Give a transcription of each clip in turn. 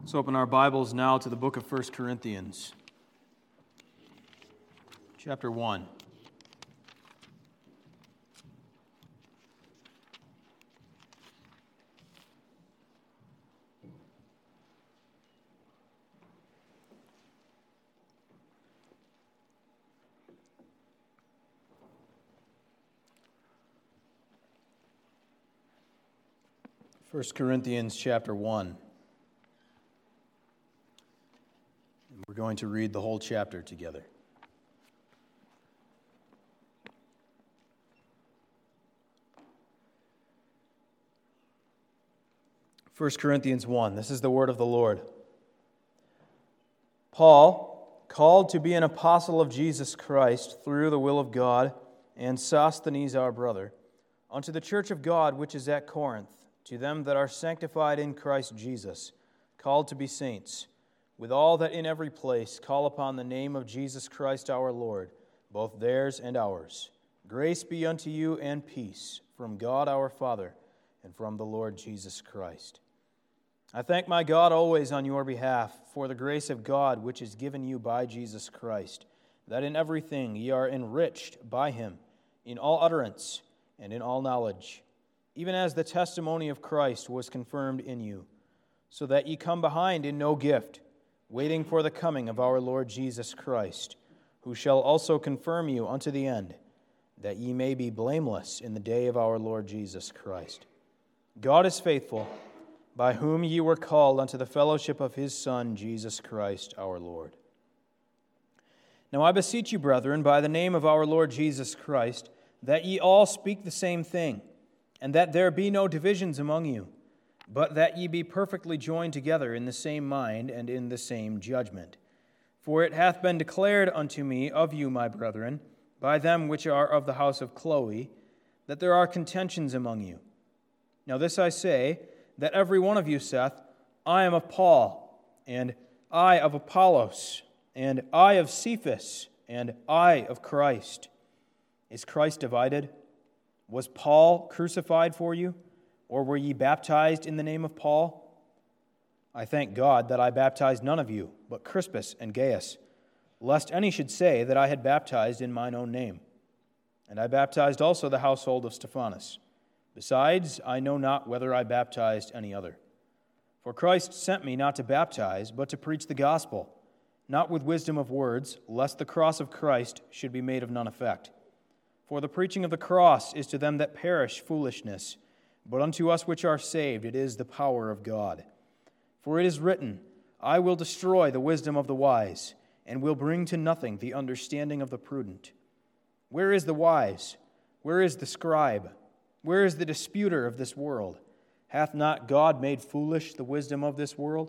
Let's open our Bibles now to the book of 1 Corinthians, chapter 1. First Corinthians chapter 1. We're going to read the whole chapter together. First Corinthians 1. This is the word of the Lord. Paul, called to be an apostle of Jesus Christ through the will of God, and Sosthenes our brother, unto the church of God which is at Corinth, to them that are sanctified in Christ Jesus, called to be saints, with all that in every place call upon the name of Jesus Christ our Lord, both theirs and ours. Grace be unto you and peace from God our Father and from the Lord Jesus Christ. I thank my God always on your behalf for the grace of God which is given you by Jesus Christ, that in everything ye are enriched by him, in all utterance and in all knowledge, even as the testimony of Christ was confirmed in you, so that ye come behind in no gift, waiting for the coming of our Lord Jesus Christ, who shall also confirm you unto the end, that ye may be blameless in the day of our Lord Jesus Christ. God is faithful, by whom ye were called unto the fellowship of his Son, Jesus Christ our Lord. Now I beseech you, brethren, by the name of our Lord Jesus Christ, that ye all speak the same thing, and that there be no divisions among you, but that ye be perfectly joined together in the same mind and in the same judgment. For it hath been declared unto me of you, my brethren, by them which are of the house of Chloe, that there are contentions among you. Now this I say, that every one of you saith, I am of Paul, and I of Apollos, and I of Cephas, and I of Christ. Is Christ divided? Was Paul crucified for you? Or were ye baptized in the name of Paul? I thank God that I baptized none of you, but Crispus and Gaius, lest any should say that I had baptized in mine own name. And I baptized also the household of Stephanas. Besides, I know not whether I baptized any other. For Christ sent me not to baptize, but to preach the gospel, not with wisdom of words, lest the cross of Christ should be made of none effect. For the preaching of the cross is to them that perish foolishness, but unto us which are saved it is the power of God. For it is written, I will destroy the wisdom of the wise, and will bring to nothing the understanding of the prudent. Where is the wise? Where is the scribe? Where is the disputer of this world? Hath not God made foolish the wisdom of this world?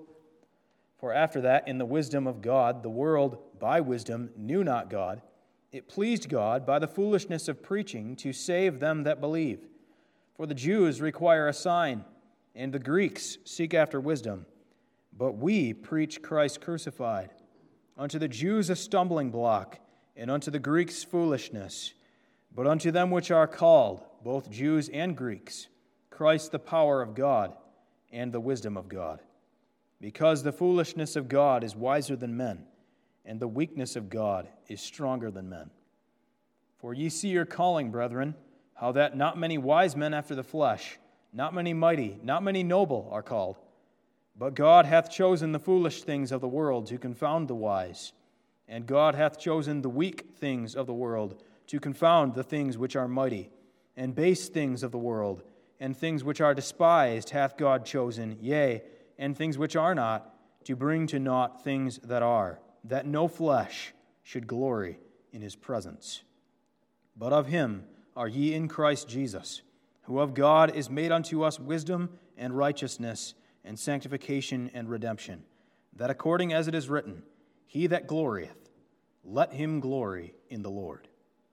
For after that, in the wisdom of God, the world by wisdom knew not God. It pleased God by the foolishness of preaching to save them that believe. For the Jews require a sign, and the Greeks seek after wisdom. But we preach Christ crucified, unto the Jews a stumbling block, and unto the Greeks foolishness. But unto them which are called, both Jews and Greeks, Christ the power of God, and the wisdom of God. Because the foolishness of God is wiser than men, and the weakness of God is stronger than men. For ye see your calling, brethren, how that not many wise men after the flesh, not many mighty, not many noble are called. But God hath chosen the foolish things of the world to confound the wise. And God hath chosen the weak things of the world to confound the things which are mighty. And base things of the world, and things which are despised hath God chosen, yea, and things which are not, to bring to naught things that are, that no flesh should glory in his presence. But of him are ye in Christ Jesus, who of God is made unto us wisdom and righteousness and sanctification and redemption, that according as it is written, He that glorieth, let him glory in the Lord.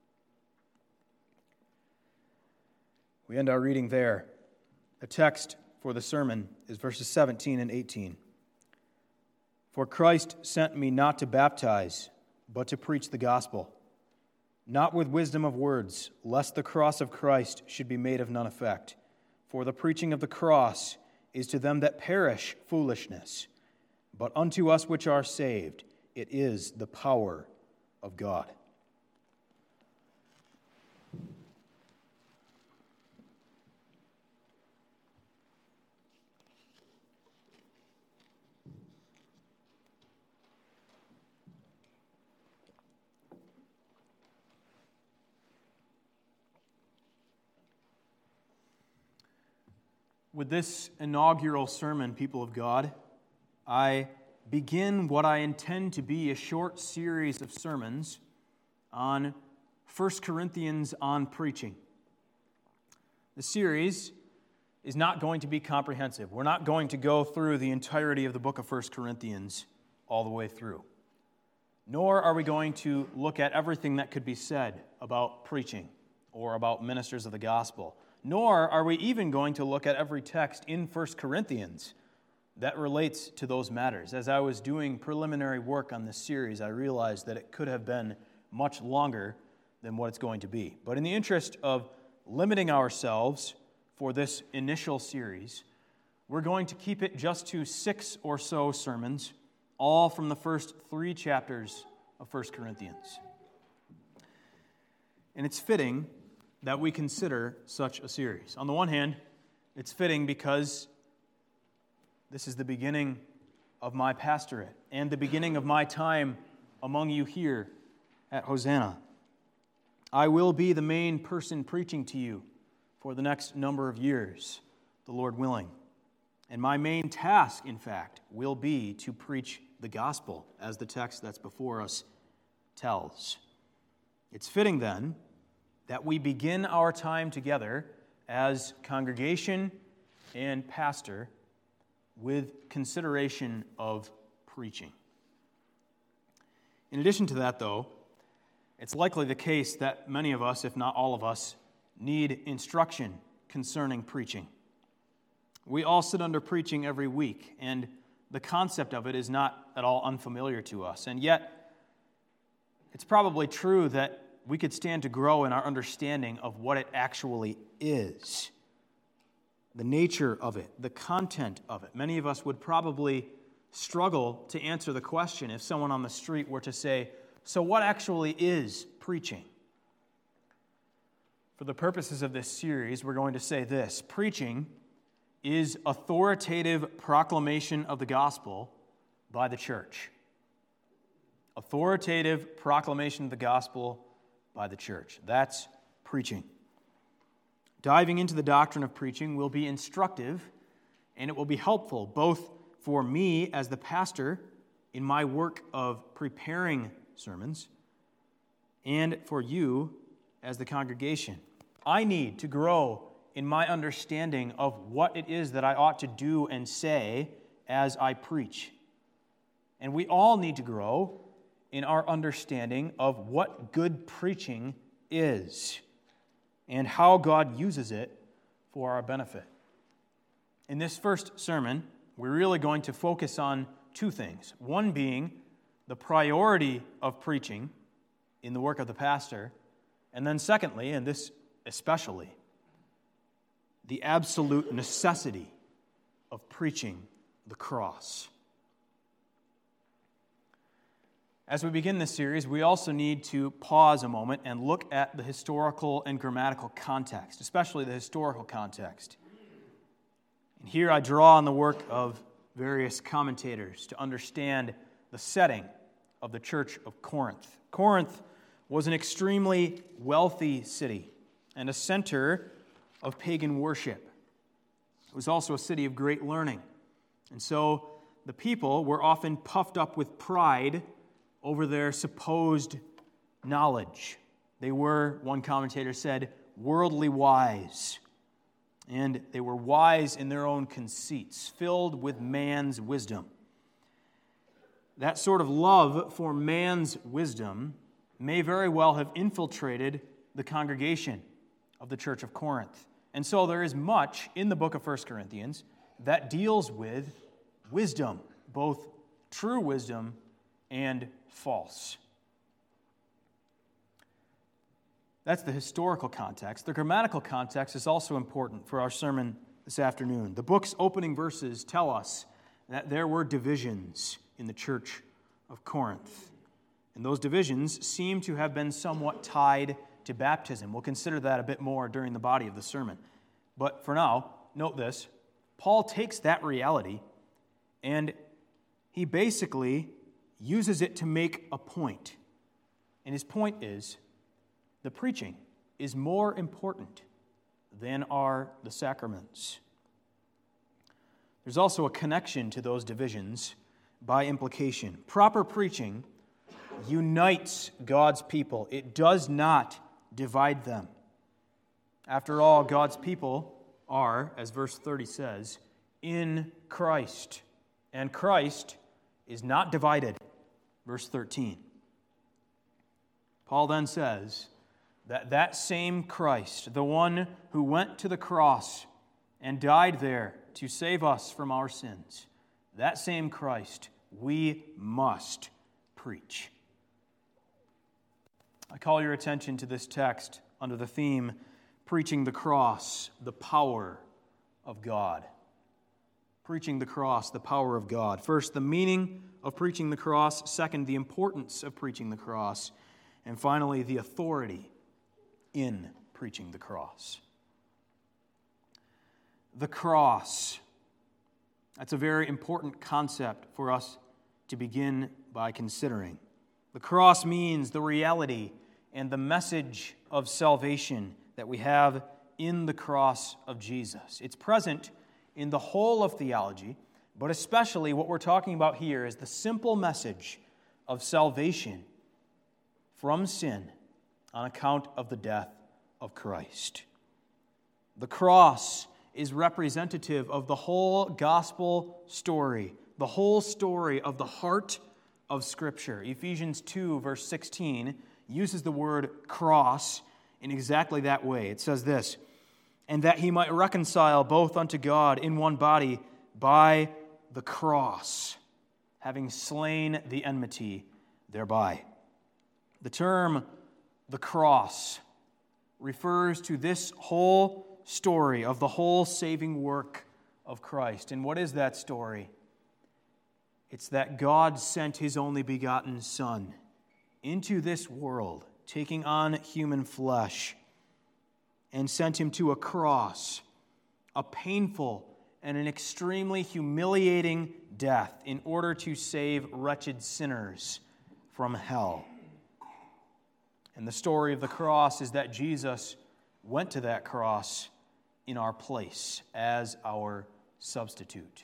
We end our reading there. The text for the sermon is verses 17 and 18. For Christ sent me not to baptize, but to preach the gospel, not with wisdom of words, lest the cross of Christ should be made of none effect. For the preaching of the cross is to them that perish foolishness, but unto us which are saved, it is the power of God. With this inaugural sermon, people of God, I begin what I intend to be a short series of sermons on 1 Corinthians on preaching. The series is not going to be comprehensive. We're not going to go through the entirety of the book of 1 Corinthians all the way through. Nor are we going to look at everything that could be said about preaching or about ministers of the gospel. Nor are we even going to look at every text in 1 Corinthians that relates to those matters. As I was doing preliminary work on this series, I realized that it could have been much longer than what it's going to be. But in the interest of limiting ourselves for this initial series, we're going to keep it just to 6 or so sermons, all from the first 3 chapters of 1 Corinthians. And it's fitting that we consider such a series. On the one hand, it's fitting because this is the beginning of my pastorate and the beginning of my time among you here at Hosanna. I will be the main person preaching to you for the next number of years, the Lord willing. And my main task, in fact, will be to preach the gospel, as the text that's before us tells. It's fitting, then, that we begin our time together as congregation and pastor with consideration of preaching. In addition to that, though, it's likely the case that many of us, if not all of us, need instruction concerning preaching. We all sit under preaching every week, and the concept of it is not at all unfamiliar to us. And yet, it's probably true that we could stand to grow in our understanding of what it actually is, the nature of it, the content of it. Many of us would probably struggle to answer the question if someone on the street were to say, "So what actually is preaching?" For the purposes of this series, we're going to say this: preaching is authoritative proclamation of the gospel by the church. Authoritative proclamation of the gospel by the church. That's preaching. Diving into the doctrine of preaching will be instructive, and it will be helpful both for me as the pastor in my work of preparing sermons and for you as the congregation. I need to grow in my understanding of what it is that I ought to do and say as I preach. And we all need to grow in our understanding of what good preaching is and how God uses it for our benefit. In this first sermon, we're really going to focus on 2 things. One being the priority of preaching in the work of the pastor, and then secondly, and this especially, the absolute necessity of preaching the cross. As we begin this series, we also need to pause a moment and look at the historical and grammatical context, especially the historical context. And here I draw on the work of various commentators to understand the setting of the church of Corinth. Corinth was an extremely wealthy city and a center of pagan worship. It was also a city of great learning. And so the people were often puffed up with pride over their supposed knowledge. They were, one commentator said, worldly wise. And they were wise in their own conceits, filled with man's wisdom. That sort of love for man's wisdom may very well have infiltrated the congregation of the church of Corinth. And so there is much in the book of 1 Corinthians that deals with wisdom, both true wisdom and false. That's the historical context. The grammatical context is also important for our sermon this afternoon. The book's opening verses tell us that there were divisions in the church of Corinth. And those divisions seem to have been somewhat tied to baptism. We'll consider that a bit more during the body of the sermon. But for now, note this. Paul takes that reality and he basically uses it to make a point. And his point is, the preaching is more important than are the sacraments. There's also a connection to those divisions by implication. Proper preaching unites God's people. It does not divide them. After all, God's people are, as verse 30 says, in Christ. And Christ is not divided. Verse 13. Paul then says that same Christ, the one who went to the cross and died there to save us from our sins, that same Christ we must preach. I call your attention to this text under the theme, Preaching the Cross, the Power of God. Preaching the cross, the power of God. First, the meaning of preaching the cross. Second, the importance of preaching the cross. And finally, the authority in preaching the cross. The cross. That's a very important concept for us to begin by considering. The cross means the reality and the message of salvation that we have in the cross of Jesus. It's present in the whole of theology, but especially what we're talking about here is the simple message of salvation from sin on account of the death of Christ. The cross is representative of the whole gospel story, the whole story of the heart of Scripture. Ephesians 2, verse 16, uses the word cross in exactly that way. It says this, and that he might reconcile both unto God in one body by the cross, having slain the enmity thereby. The term the cross refers to this whole story of the whole saving work of Christ. And what is that story? It's that God sent his only begotten Son into this world, taking on human flesh, and sent him to a cross, a painful and an extremely humiliating death in order to save wretched sinners from hell. And the story of the cross is that Jesus went to that cross in our place as our substitute.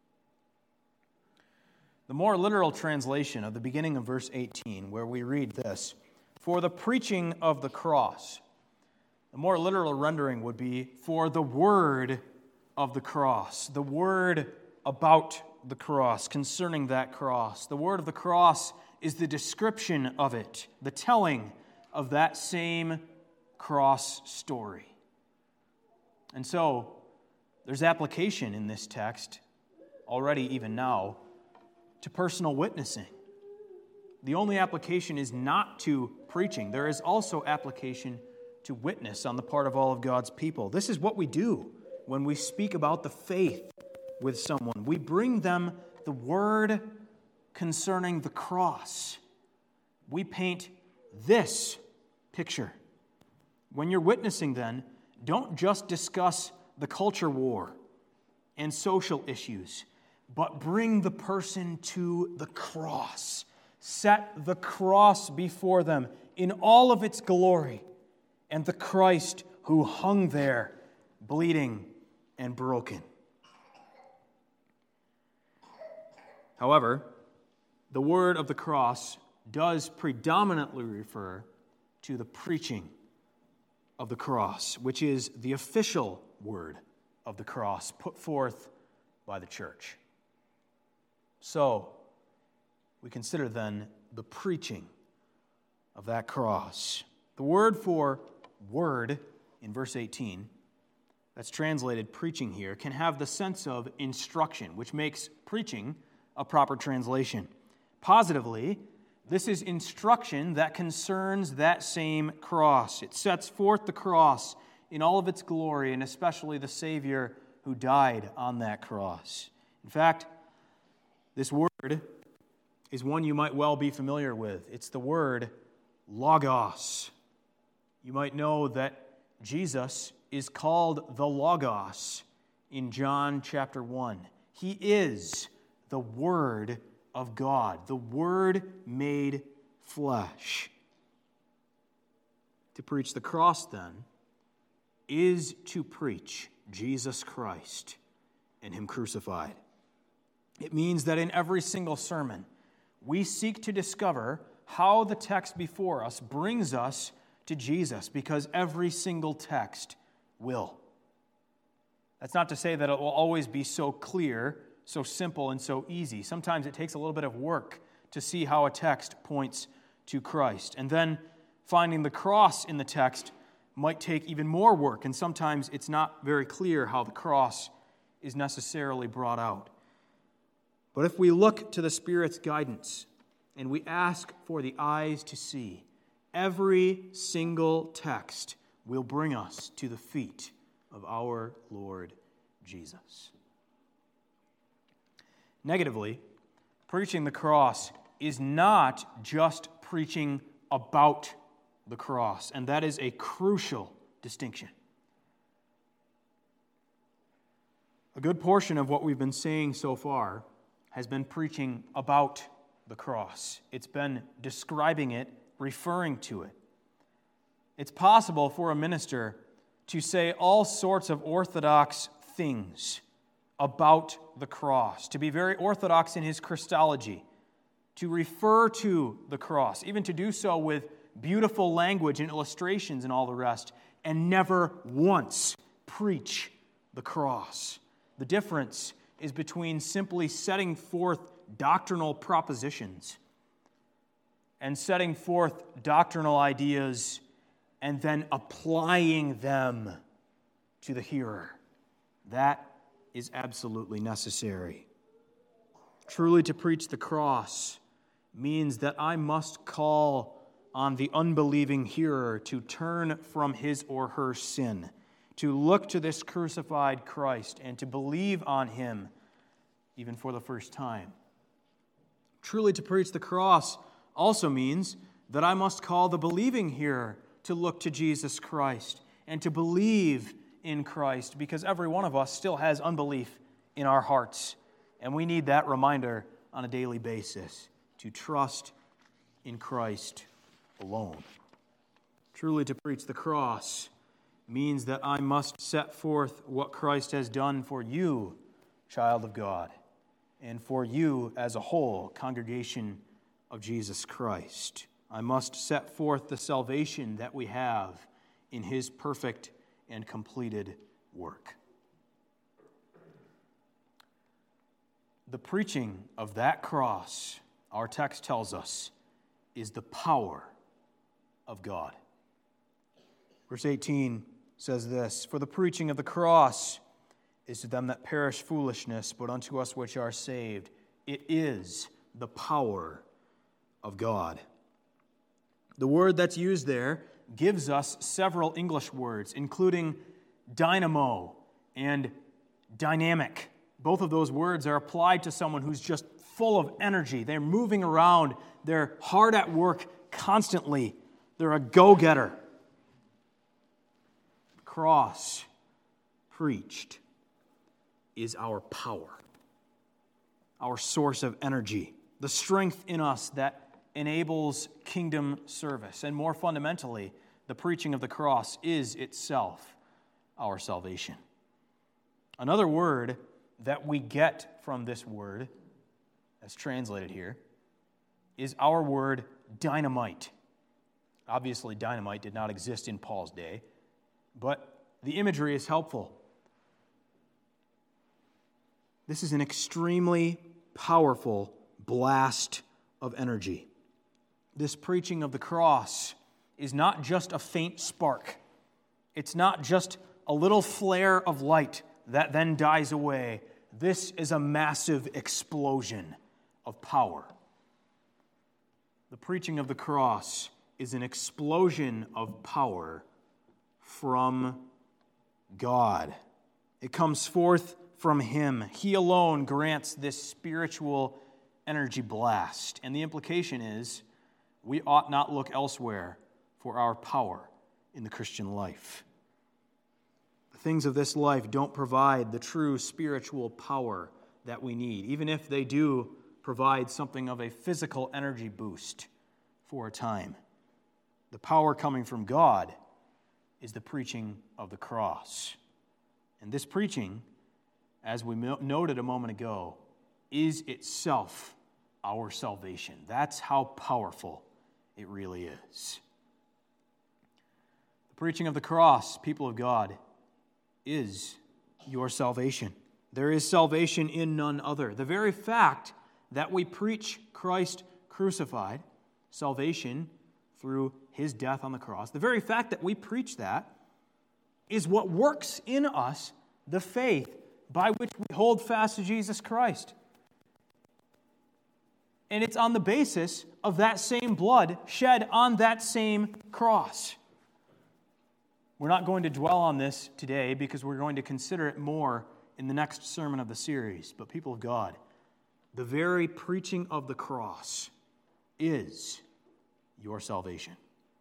The more literal translation of the beginning of verse 18, where we read this, for the preaching of the cross, the more literal rendering would be for the word of the cross, the word about the cross, concerning that cross. The word of the cross is the description of it, the telling of that same cross story. And so, there's application in this text, already even now, to personal witnessing. The only application is not to preaching. There is also application to witness on the part of all of God's people. This is what we do when we speak about the faith with someone. We bring them the word concerning the cross. We paint this picture. When you're witnessing, then, don't just discuss the culture war and social issues, but bring the person to the cross. Set the cross before them in all of its glory, and the Christ who hung there, bleeding and broken. However, the word of the cross does predominantly refer to the preaching of the cross, which is the official word of the cross put forth by the church. So, we consider then the preaching of that cross. The word for word in verse 18, that's translated preaching here, can have the sense of instruction, which makes preaching a proper translation. Positively, this is instruction that concerns that same cross. It sets forth the cross in all of its glory, and especially the Savior who died on that cross. In fact, This word is one you might well be familiar with. It's the word logos. You might know that Jesus is called the Logos in John chapter 1. He is the Word of God, the Word made flesh. To preach the cross, then, is to preach Jesus Christ and Him crucified. It means that in every single sermon, we seek to discover how the text before us brings us to Jesus, because every single text will. That's not to say that it will always be so clear, so simple, and so easy. Sometimes it takes a little bit of work to see how a text points to Christ. And then finding the cross in the text might take even more work, and sometimes it's not very clear how the cross is necessarily brought out. But if we look to the Spirit's guidance and we ask for the eyes to see, every single text will bring us to the feet of our Lord Jesus. Negatively, preaching the cross is not just preaching about the cross, and that is a crucial distinction. A good portion of what we've been saying so far has been preaching about the cross. It's been describing it, referring to it. It's possible for a minister to say all sorts of orthodox things about the cross, to be very orthodox in his Christology, to refer to the cross, even to do so with beautiful language and illustrations and all the rest, and never once preach the cross. The difference is between simply setting forth doctrinal propositions and setting forth doctrinal ideas and then applying them to the hearer. That is absolutely necessary. Truly, to preach the cross means that I must call on the unbelieving hearer to turn from his or her sin, to look to this crucified Christ, and to believe on Him even for the first time. Truly, to preach the cross also means that I must call the believing hearer to look to Jesus Christ and to believe in Christ, because every one of us still has unbelief in our hearts, and we need that reminder on a daily basis to trust in Christ alone. Truly, to preach the cross means that I must set forth what Christ has done for you, child of God, and for you as a whole, congregation of Jesus Christ. I must set forth the salvation that we have in His perfect and completed work. The preaching of that cross, our text tells us, is the power of God. Verse 18 says this, "For the preaching of the cross is to them that perish foolishness, but unto us which are saved, it is the power of God." The word that's used there gives us several English words, including dynamo and dynamic. Both of those words are applied to someone who's just full of energy. They're moving around. They're hard at work constantly. They're a go-getter. The cross preached is our power, our source of energy, the strength in us that enables kingdom service. And more fundamentally, the preaching of the cross is itself our salvation. Another word that we get from this word, as translated here, is our word dynamite. Obviously, dynamite did not exist in Paul's day, but the imagery is helpful. This is an extremely powerful blast of energy. This preaching of the cross is not just a faint spark. It's not just a little flare of light that then dies away. This is a massive explosion of power. The preaching of the cross is an explosion of power from God. It comes forth from Him. He alone grants this spiritual energy blast. And the implication is we ought not look elsewhere for our power in the Christian life. The things of this life don't provide the true spiritual power that we need, even if they do provide something of a physical energy boost for a time. The power coming from God is the preaching of the cross. And this preaching, as we noted a moment ago, is itself our salvation. That's how powerful it really is. The preaching of the cross, people of God, is your salvation. There is salvation in none other. The very fact that we preach Christ crucified, salvation through his death on the cross, the very fact that we preach that is what works in us the faith by which we hold fast to Jesus Christ. And it's on the basis of that same blood shed on that same cross. We're not going to dwell on this today because we're going to consider it more in the next sermon of the series. But people of God, the very preaching of the cross is your salvation.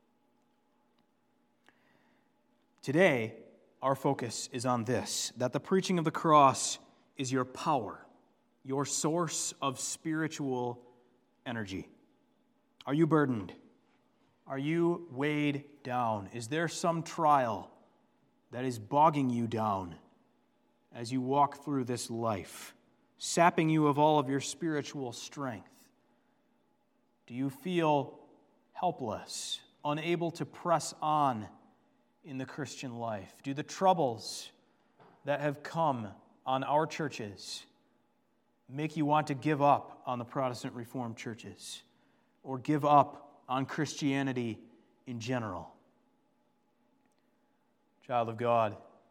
Today, our focus is on this, that the preaching of the cross is your power, your source of spiritual energy. Are you burdened? Are you weighed down? Is there some trial that is bogging you down as you walk through this life, sapping you of all of your spiritual strength? Do you feel helpless, unable to press on in the Christian life? Do the troubles that have come on our churches make you want to give up on the Protestant Reformed churches or give up on Christianity in general? Child of God,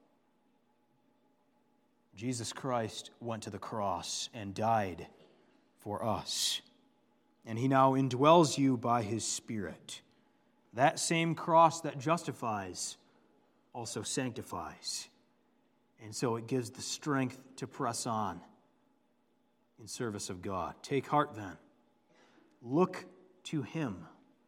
Jesus Christ went to the cross and died for us. And he now indwells you by his Spirit. That same cross that justifies also sanctifies. And so it gives the strength to press on in service of God. Take heart then. Look to him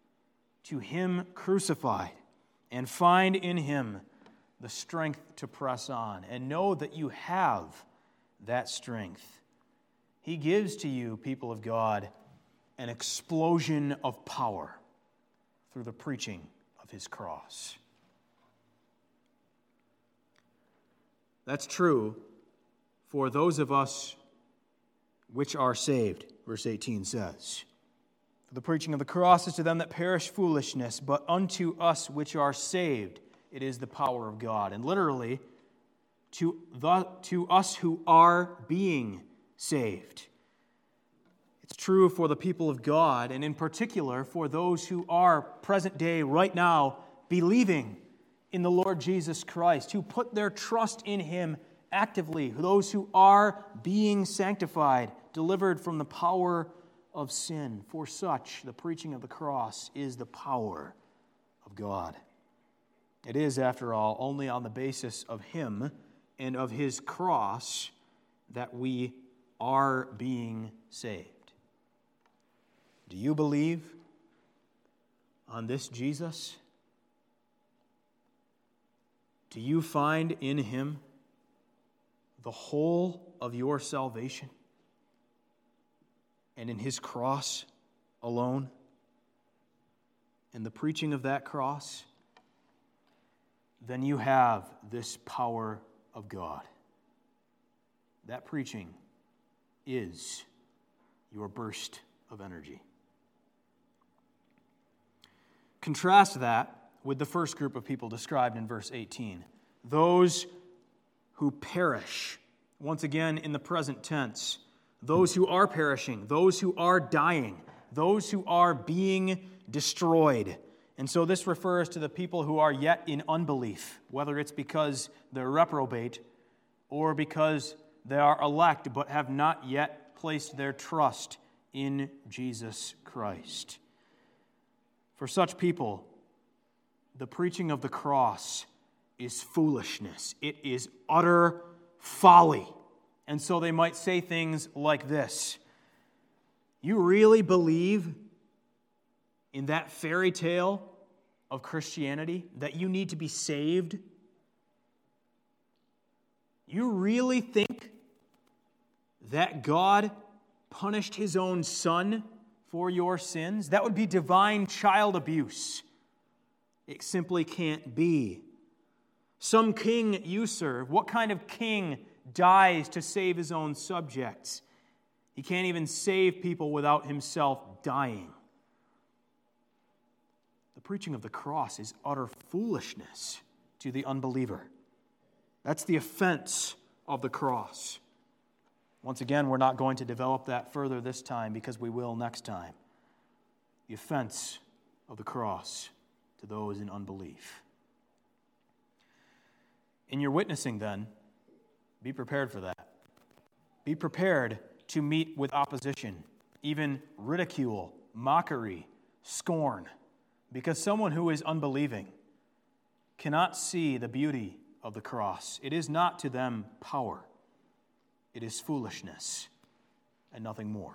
crucified, and find in him the strength to press on. And know that you have that strength. He gives to you, people of God, an explosion of power through the preaching of his cross. That's true for those of us which are saved, verse 18 says. For the preaching of the cross is to them that perish foolishness, but unto us which are saved it is the power of God. And literally, to us who are being saved. It's true for the people of God, and in particular for those who are present day, right now, believing in the Lord Jesus Christ, who put their trust in him actively, those who are being sanctified, delivered from the power of sin. For such, the preaching of the cross is the power of God. It is, after all, only on the basis of him and of his cross that we are being saved. Do you believe on this Jesus? Do you find in him the whole of your salvation? And in his cross alone? And the preaching of that cross? Then you have this power of God. That preaching is your burst of energy. Contrast that with the first group of people described in verse 18. Those who perish, once again in the present tense. Those who are perishing, those who are dying, those who are being destroyed. And so this refers to the people who are yet in unbelief, whether it's because they're reprobate or because they are elect but have not yet placed their trust in Jesus Christ. For such people, the preaching of the cross is foolishness. It is utter folly. And so they might say things like this: You really believe in that fairy tale of Christianity, that you need to be saved? You really think that God punished his own Son for your sins? That would be divine child abuse. It simply can't be. Some king you serve, what kind of king dies to save his own subjects? He can't even save people without himself dying. The preaching of the cross is utter foolishness to the unbeliever. That's the offense of the cross. Once again, we're not going to develop that further this time because we will next time. The offense of the cross to those in unbelief. In your witnessing, then, be prepared for that. Be prepared to meet with opposition, even ridicule, mockery, scorn, because someone who is unbelieving cannot see the beauty of the cross. It is not to them power. It is foolishness and nothing more.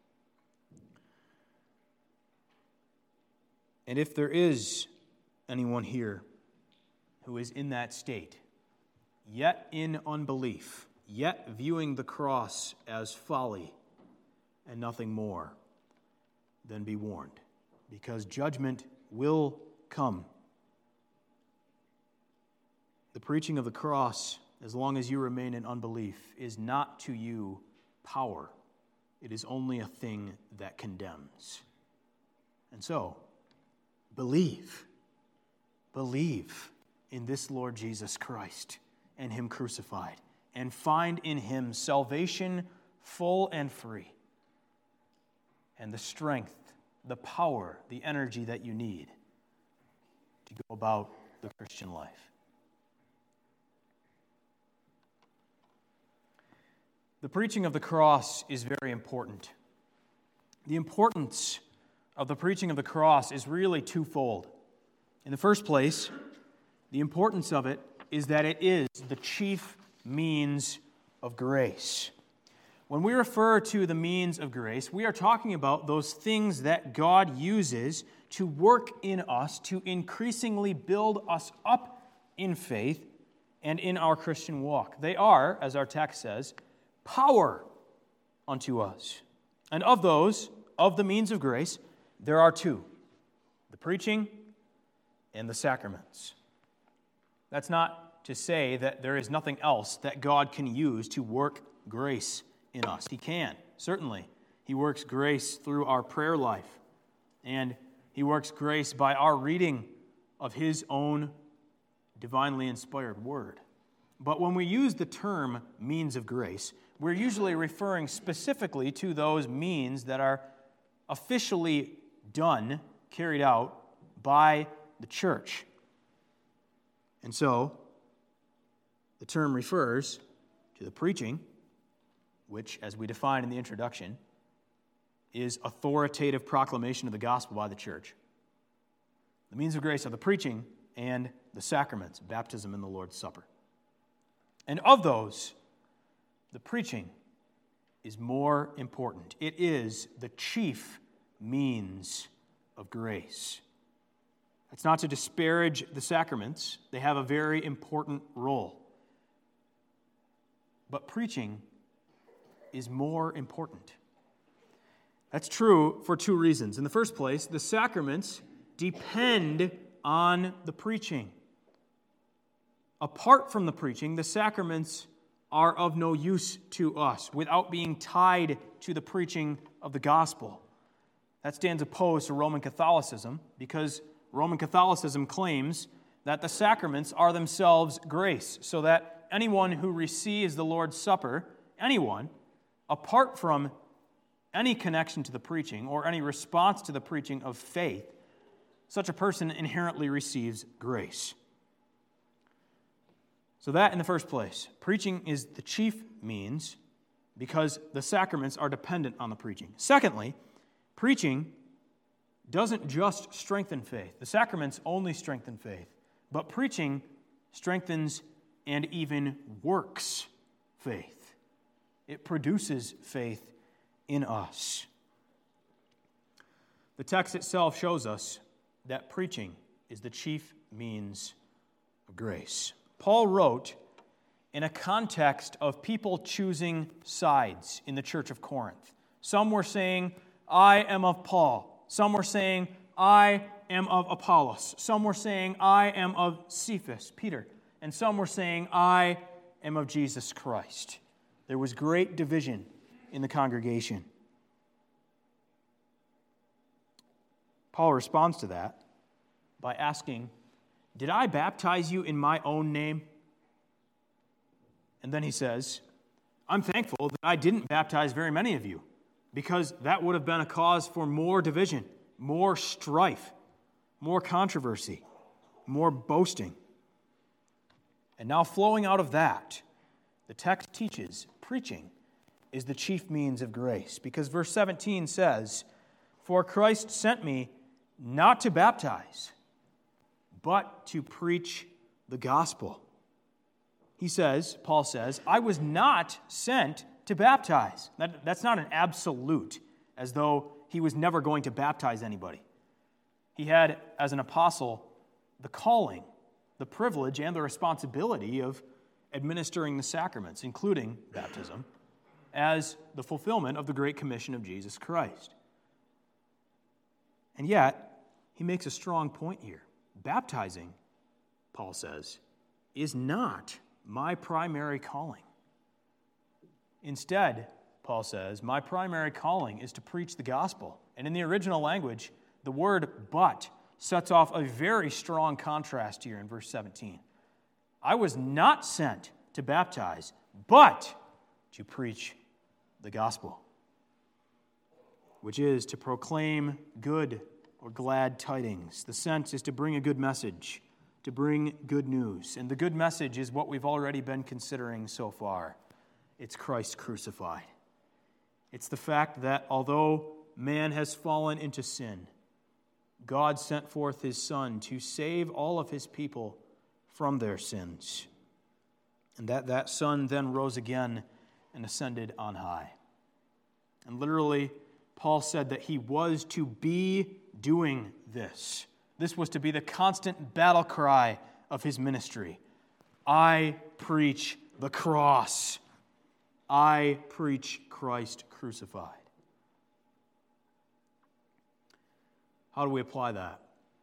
And if there is anyone here who is in that state, yet in unbelief, yet viewing the cross as folly and nothing more, then be warned, because judgment will come. The preaching of the cross, as long as you remain in unbelief, is not to you power. It is only a thing that condemns. And so, believe in this Lord Jesus Christ and him crucified, and find in him salvation full and free, and the strength, the power, the energy that you need to go about the Christian life. The preaching of the cross is very important. The importance of the preaching of the cross is really twofold. In the first place, the importance of it is that it is the chief means of grace. When we refer to the means of grace, we are talking about those things that God uses to work in us to increasingly build us up in faith and in our Christian walk. They are, as our text says, power unto us. And of those, of the means of grace, there are two: the preaching and the sacraments. That's not to say that there is nothing else that God can use to work grace in us. He can, certainly. He works grace through our prayer life, and he works grace by our reading of his own divinely inspired word. But when we use the term means of grace, we're usually referring specifically to those means that are officially done, carried out by the church. And so, the term refers to the preaching, which, as we define in the introduction, is authoritative proclamation of the gospel by the church. The means of grace are the preaching and the sacraments, baptism and the Lord's Supper. And of those, the preaching is more important. It is the chief means of grace. That's not to disparage the sacraments. They have a very important role. But preaching is more important. That's true for two reasons. In the first place, the sacraments depend on the preaching. Apart from the preaching, the sacraments are of no use to us without being tied to the preaching of the gospel. That stands opposed to Roman Catholicism, because Roman Catholicism claims that the sacraments are themselves grace, so that anyone who receives the Lord's Supper, anyone, apart from any connection to the preaching or any response to the preaching of faith, such a person inherently receives grace. So that in the first place, preaching is the chief means because the sacraments are dependent on the preaching. Secondly, preaching doesn't just strengthen faith. The sacraments only strengthen faith, but preaching strengthens and even works faith. It produces faith in us. The text itself shows us that preaching is the chief means of grace. Paul wrote in a context of people choosing sides in the church of Corinth. Some were saying, I am of Paul. Some were saying, I am of Apollos. Some were saying, I am of Cephas, Peter. And some were saying, I am of Jesus Christ. There was great division in the congregation. Paul responds to that by asking, did I baptize you in my own name? And then he says, I'm thankful that I didn't baptize very many of you, because that would have been a cause for more division, more strife, more controversy, more boasting. And now flowing out of that, the text teaches preaching is the chief means of grace, because verse 17 says, for Christ sent me not to baptize, but to preach the gospel. He says, Paul says, I was not sent to baptize. That's not an absolute, as though he was never going to baptize anybody. He had, as an apostle, the calling, the privilege, and the responsibility of administering the sacraments, including baptism, as the fulfillment of the Great Commission of Jesus Christ. And yet, he makes a strong point here. Baptizing, Paul says, is not my primary calling. Instead, Paul says, my primary calling is to preach the gospel. And in the original language, the word but sets off a very strong contrast here in verse 17. I was not sent to baptize, but to preach the gospel, which is to proclaim good or glad tidings. The sense is to bring a good message, to bring good news. And the good message is what we've already been considering so far. It's Christ crucified. It's the fact that although man has fallen into sin, God sent forth his Son to save all of his people from their sins. And that Son then rose again and ascended on high. And literally, Paul said that he was to be doing this. This was to be the constant battle cry of his ministry. I preach the cross. I preach Christ crucified. How do we apply that?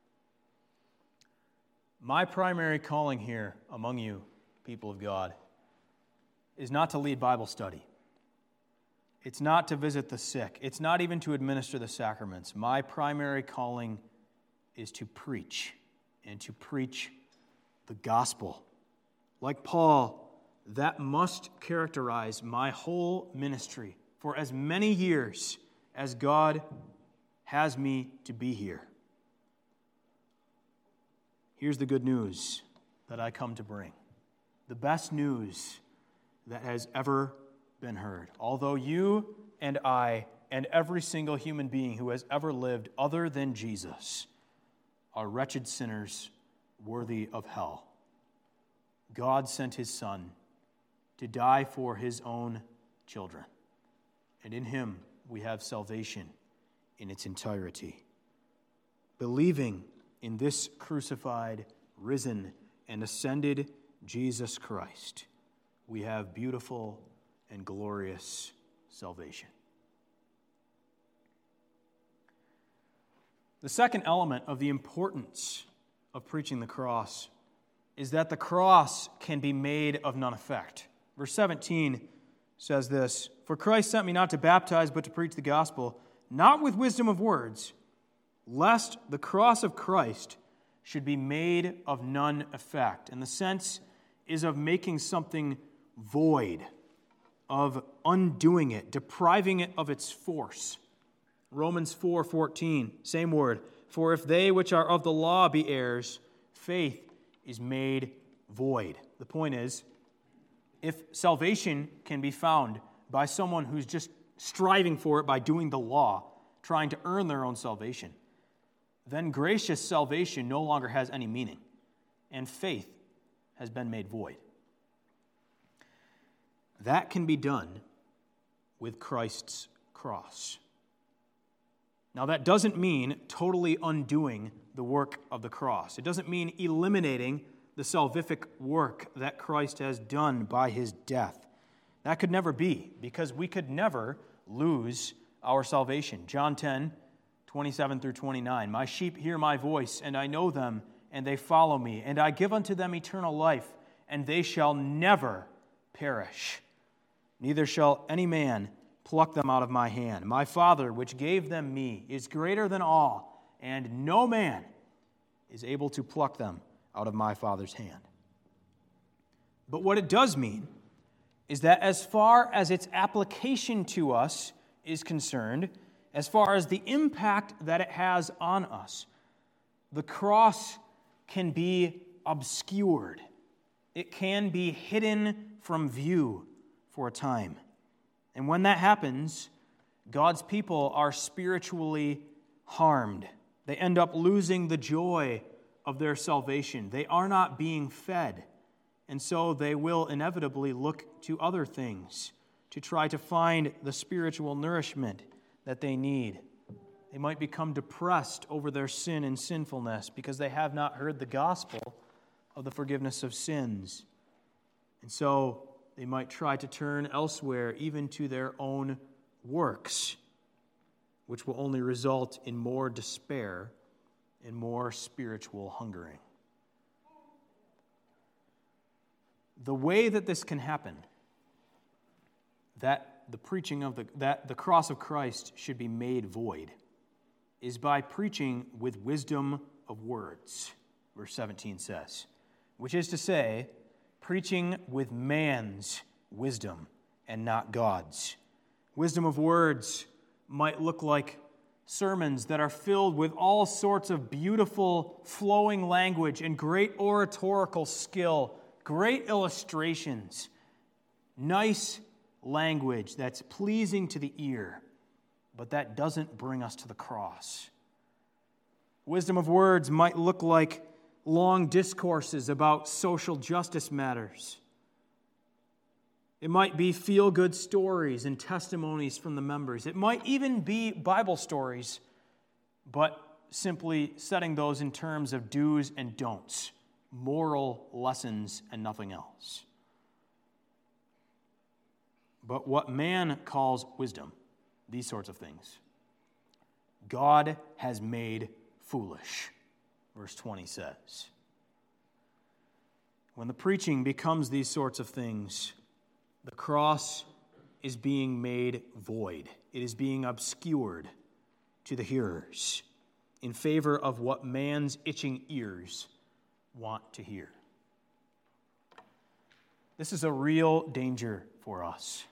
My primary calling here among you, people of God, is not to lead Bible study. It's not to visit the sick. It's not even to administer the sacraments. My primary calling is to preach, and to preach the gospel. Like Paul, that must characterize my whole ministry for as many years as God has me to be here. Here's the good news that I come to bring. The best news that has ever been heard. Although you and I and every single human being who has ever lived other than Jesus are wretched sinners worthy of hell, God sent his Son to die for his own children. And in him we have salvation in its entirety. Believing in this crucified, risen, and ascended Jesus Christ, we have beautiful and glorious salvation. The second element of the importance of preaching the cross is that the cross can be made of none effect. Verse 17 says this, "For Christ sent me not to baptize, but to preach the gospel, not with wisdom of words, lest the cross of Christ should be made of none effect." And the sense is of making something void, of undoing it, depriving it of its force. Romans 4:14, same word. "For if they which are of the law be heirs, faith is made void." The point is, if salvation can be found by someone who's just striving for it by doing the law, trying to earn their own salvation, then gracious salvation no longer has any meaning, and faith has been made void. That can be done with Christ's cross. Now, that doesn't mean totally undoing the work of the cross. It doesn't mean eliminating the salvific work that Christ has done by his death. That could never be, because we could never lose our salvation. John 10, 27 through 29. My sheep hear my voice, and I know them, and they follow me. And I give unto them eternal life, and they shall never perish. Neither shall any man pluck them out of my hand. My Father, which gave them me, is greater than all, and no man is able to pluck them out of my Father's hand. But what it does mean is that as far as its application to us is concerned, as far as the impact that it has on us, the cross can be obscured. It can be hidden from view for a time. And when that happens, God's people are spiritually harmed. They end up losing the joy of their salvation. They are not being fed. And so they will inevitably look to other things to try to find the spiritual nourishment that they need. They might become depressed over their sin and sinfulness because they have not heard the gospel of the forgiveness of sins. And so they might try to turn elsewhere, even to their own works, which will only result in more despair and more spiritual hungering. The way that this can happen, that the preaching of the cross of Christ should be made void, is by preaching with wisdom of words, verse 17 says, which is to say, preaching with man's wisdom and not God's. Wisdom of words might look like sermons that are filled with all sorts of beautiful flowing language and great oratorical skill, great illustrations, nice language that's pleasing to the ear, but that doesn't bring us to the cross. Wisdom of words might look like long discourses about social justice matters. It might be feel-good stories and testimonies from the members. It might even be Bible stories, but simply setting those in terms of do's and don'ts, moral lessons and nothing else. But what man calls wisdom, these sorts of things, God has made foolish, verse 20 says. When the preaching becomes these sorts of things, the cross is being made void. It is being obscured to the hearers in favor of what man's itching ears want to hear. This is a real danger for us,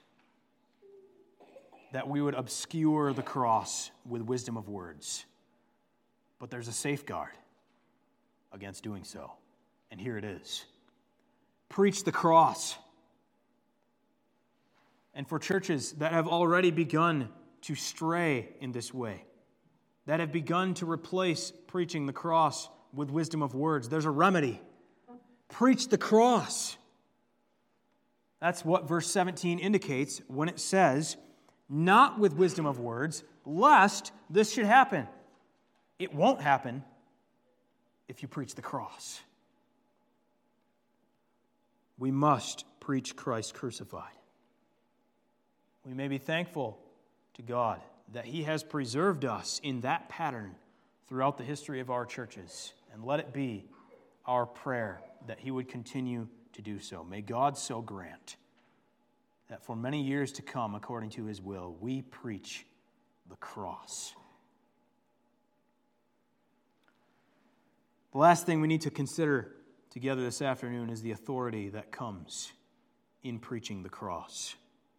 that we would obscure the cross with wisdom of words. But there's a safeguard against doing so, and here it is. Preach the cross. And for churches that have already begun to stray in this way, that have begun to replace preaching the cross with wisdom of words, there's a remedy. Preach the cross. That's what verse 17 indicates when it says, not with wisdom of words, lest this should happen. It won't happen if you preach the cross. We must preach Christ crucified. We may be thankful to God that He has preserved us in that pattern throughout the history of our churches. And let it be our prayer that He would continue to do so. May God so grant that for many years to come, according to His will, we preach the cross. The last thing we need to consider together this afternoon is the authority that comes in preaching the cross.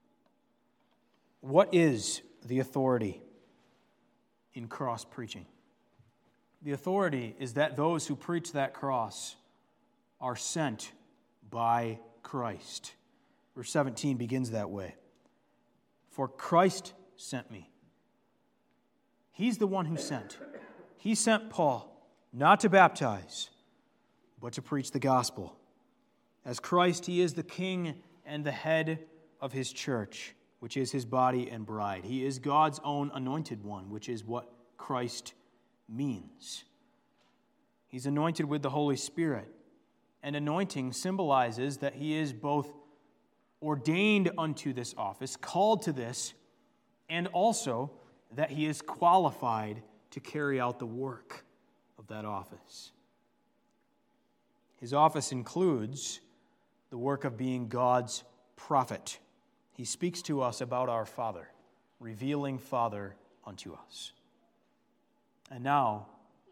What is the authority in cross preaching? The authority is that those who preach that cross are sent by Christ. Verse 17 begins that way. For Christ sent me. He's the one who sent. He sent Paul not to baptize, but to preach the gospel. As Christ, He is the King and the head of His church, which is His body and bride. He is God's own anointed one, which is what Christ means. He's anointed with the Holy Spirit, and anointing symbolizes that he is both ordained unto this office, called to this, and also that he is qualified to carry out the work of that office. His office includes the work of being God's prophet. He speaks to us about our Father, revealing Father unto us. And now,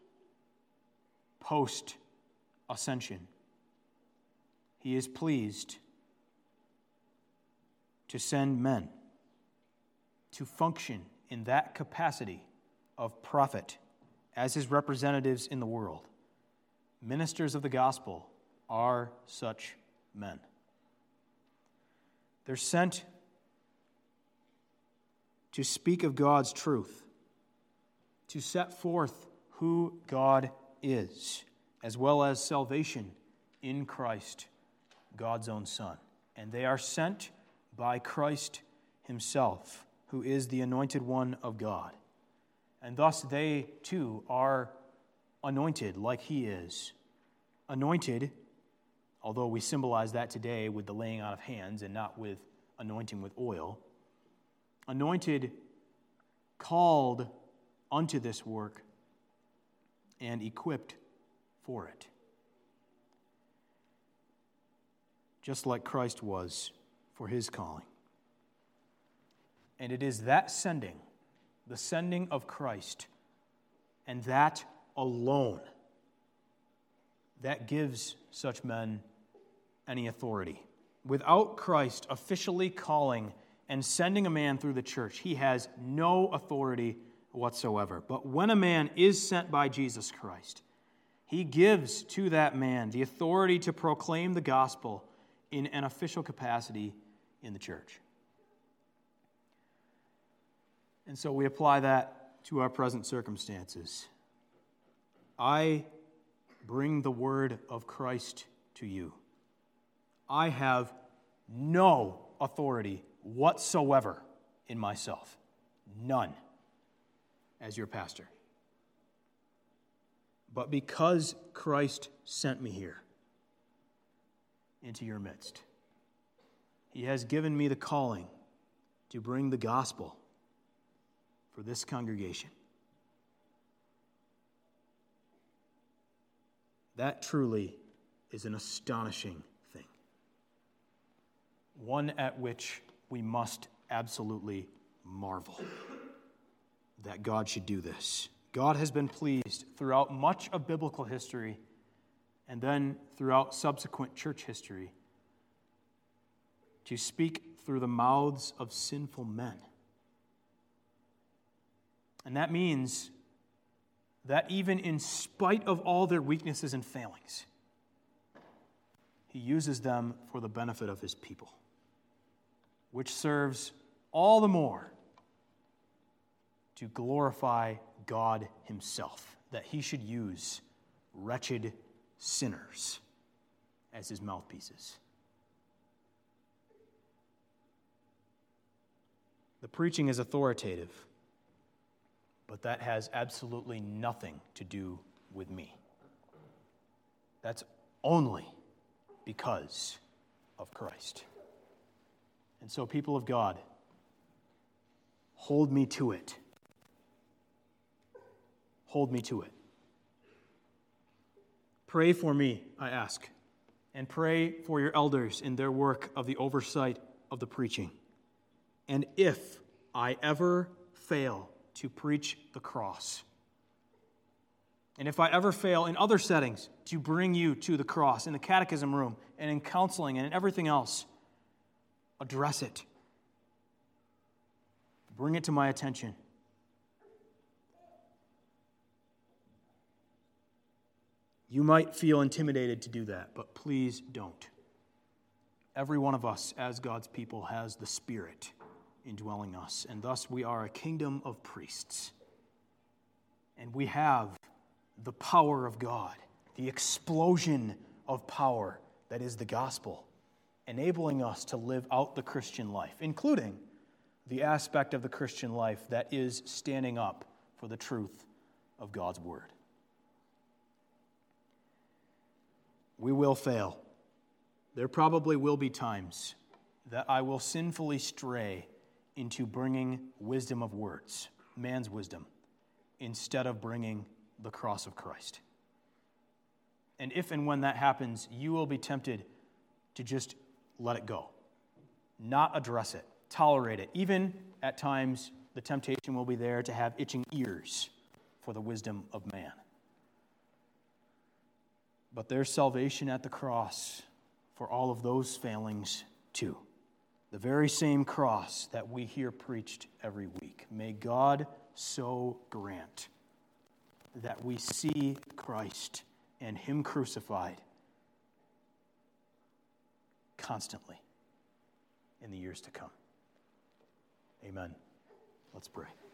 post-ascension, he is pleased to send men to function in that capacity of prophet as his representatives in the world. Ministers of the gospel are such men. They're sent to speak of God's truth, to set forth who God is, as well as salvation in Christ, God's own Son. And they are sent by Christ himself, who is the anointed one of God. And thus they, too, are anointed like he is. Anointed, although we symbolize that today with the laying on of hands and not with anointing with oil. Anointed, called unto this work, and equipped for it. Just like Christ was for his calling. And it is that sending, the sending of Christ, and that alone, that gives such men any authority. Without Christ officially calling and sending a man through the church, he has no authority whatsoever. But when a man is sent by Jesus Christ, he gives to that man the authority to proclaim the gospel in an official capacity in the church. And so we apply that to our present circumstances. I bring the word of Christ to you. I have no authority whatsoever in myself. None, as your pastor. But because Christ sent me here into your midst, he has given me the calling to bring the gospel for this congregation. That truly is an astonishing thing. One at which we must absolutely marvel that God should do this. God has been pleased throughout much of biblical history and then throughout subsequent church history to speak through the mouths of sinful men. And that means that even in spite of all their weaknesses and failings, he uses them for the benefit of his people, which serves all the more to glorify God himself, that he should use wretched sinners as his mouthpieces. The preaching is authoritative, but that has absolutely nothing to do with me. That's only because of Christ. And so, people of God, hold me to it. Hold me to it. Pray for me, I ask, and pray for your elders in their work of the oversight of the preaching. And if I ever fail to preach the cross, and if I ever fail in other settings to bring you to the cross, in the catechism room and in counseling and in everything else, address it. Bring it to my attention. You might feel intimidated to do that, but please don't. Every one of us, as God's people, has the Spirit indwelling us, and thus we are a kingdom of priests. And we have the power of God, the explosion of power that is the gospel, enabling us to live out the Christian life, including the aspect of the Christian life that is standing up for the truth of God's word. We will fail. There probably will be times that I will sinfully stray into bringing wisdom of words, man's wisdom, instead of bringing the cross of Christ. And if and when that happens, you will be tempted to just let it go, not address it, tolerate it. Even at times, the temptation will be there to have itching ears for the wisdom of man. But there's salvation at the cross for all of those failings too. The very same cross that we hear preached every week. May God so grant that we see Christ and Him crucified constantly in the years to come. Amen. Let's pray.